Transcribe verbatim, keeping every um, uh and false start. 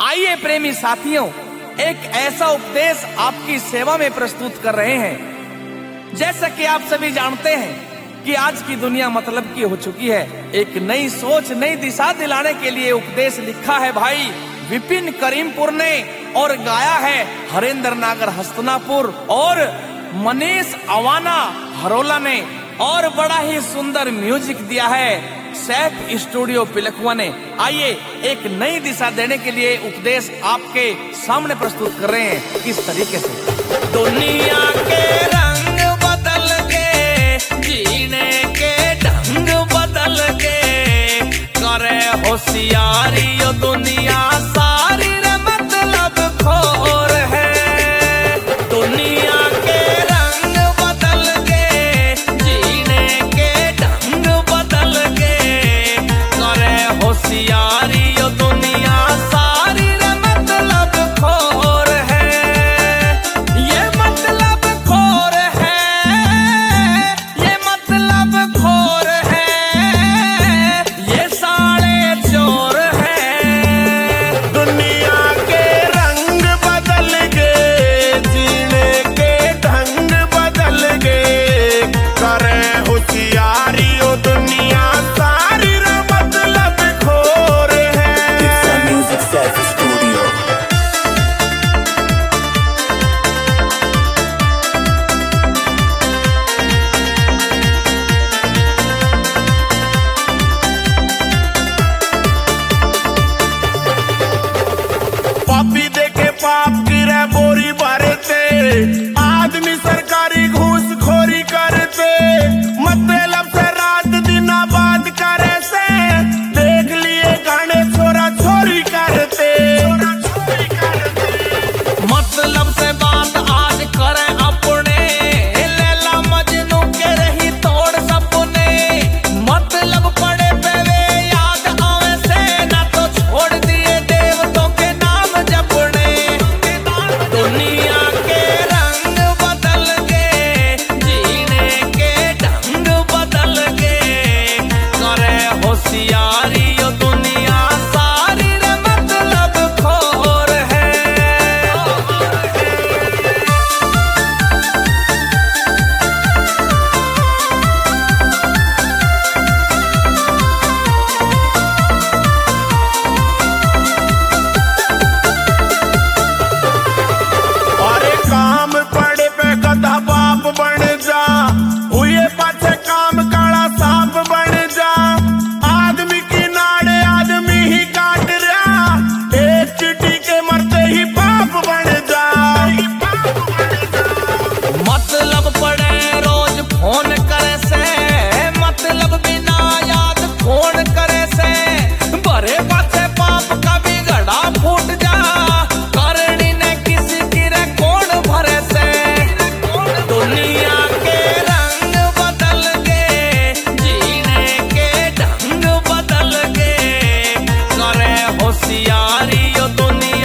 आइए प्रेमी साथियों, एक ऐसा उपदेश आपकी सेवा में प्रस्तुत कर रहे हैं। जैसा कि आप सभी जानते हैं कि आज की दुनिया मतलब की हो चुकी है। एक नई सोच, नई दिशा दिलाने के लिए उपदेश लिखा है भाई विपिन करीमपुर ने और गाया है हरेंद्र नागर हस्तनापुर और मनीष अवाना हरोला ने, और बड़ा ही सुंदर म्यूजिक दिया है सैफ स्टूडियो पिलखुआ ने। आइए एक नई दिशा देने के लिए उपदेश आपके सामने प्रस्तुत कर रहे हैं किस तरीके से। दुनिया के रंग बदल के, जीने के ढंग बदल के, करे होशियारी यो दुनिया सारी रे मतलब खोर है। दुनिया के रंग बदल के, जीने के ढंग बदल के, करे होशियारी यो दुनिया सारी रे मतलब खोर है। ये मतलब खोर है, ये मतलब खोर है, ये साले चोर है। दुनिया के रंग बदल गए, जीने के ढंग बदल गए, करे होशियारी ओ दुनिया सारी रे मतलब खोर है। It's a music Seth Studio. पापी देखे पाप गिरे बोरी भरते, आदमी सरकारी घूसखोरी करते, मतलब से रात दिन आबाद करे से, देख लिए गाने छोरा छोरी करते। मतलब से बात आज करे अपने, लैला मजनू के रही तोड़ सपने। मतलब पड़े पे वे याद आवे से, ना तो छोड़ दिए देवतों के नाम जपने। दुनिया के रंग बदल के, जीने के ढंग बदल के, करे होशियारी यो दुनिया सारी रे मतलब खोर है। अरे काम पड़े पे गधा बाप बन जा, हुए पाछे काम काला सांप बन जा। आदमी की नाड़े आदमी ही काट रहा, एक चिट्ठी के मरते ही पाप बन जा। मतलब पड़े रोज फोन करे से, मतलब बिना याद फोन करे से, बड़े पाछे पाप का भी घड़ा फूट जा। करनी ने किसी की रे कौन भरे से। दुनिया के रंग बदल के, जीने के ढंग बदल के, करे होशियारी यो दुनिया